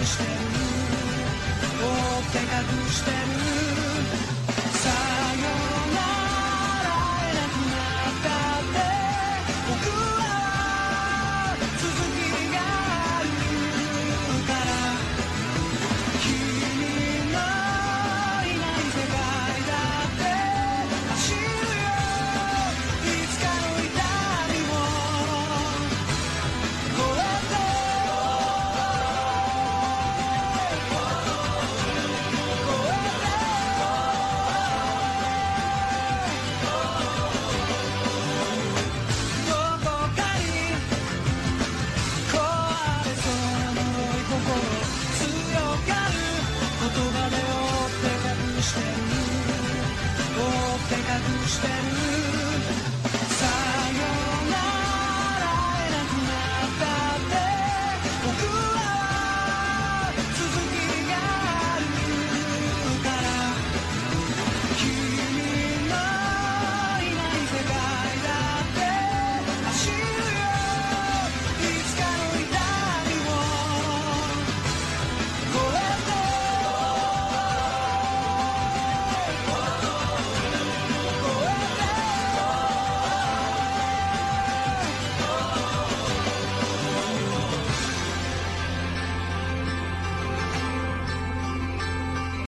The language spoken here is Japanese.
してる追って隠してるさよなら会えなくなったって僕は続きがあるから君のいない世界だって走るよいつかの痛みを越えてどこかに壊れそうな脆い心強がる言葉で追って隠してる追って隠してる